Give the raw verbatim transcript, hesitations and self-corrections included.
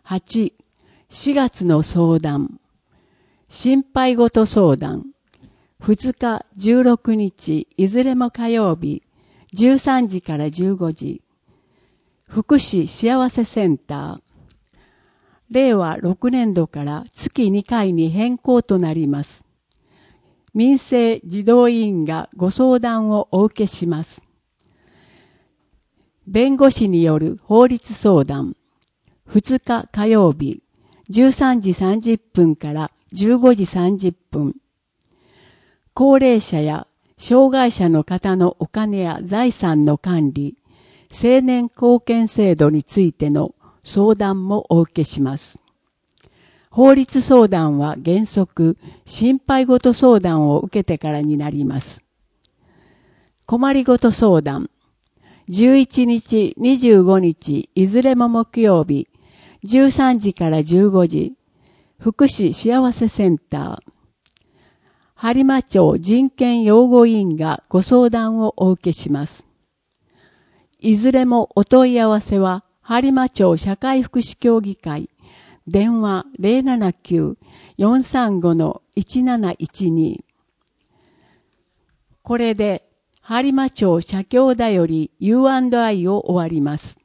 はち、しがつの相談。心配事相談。ふつか、じゅうろくにち、いずれも火曜日、じゅうさんじからじゅうごじ。福祉幸せセンター。れいわろくねんどから月にかいに変更となります。民生児童委員がご相談をお受けします。弁護士による法律相談。ふつか火曜日、じゅうさんじさんじゅっぷんからじゅうごじさんじゅっぷん。高齢者や障害者の方のお金や財産の管理、青年貢献制度についての相談もお受けします。法律相談は原則、心配事相談を受けてからになります。困りごと相談。じゅういちにち、にじゅうごにち、いずれも木曜日、じゅうさんじからじゅうごじ、福祉幸せセンター。播磨町人権擁護委員がご相談をお受けします。いずれもお問い合わせは、播磨町社会福祉協議会、電話 ゼロななきゅう よんさんご いちなないちに。これで、播磨町社協だより ユーアンドアイ を終わります。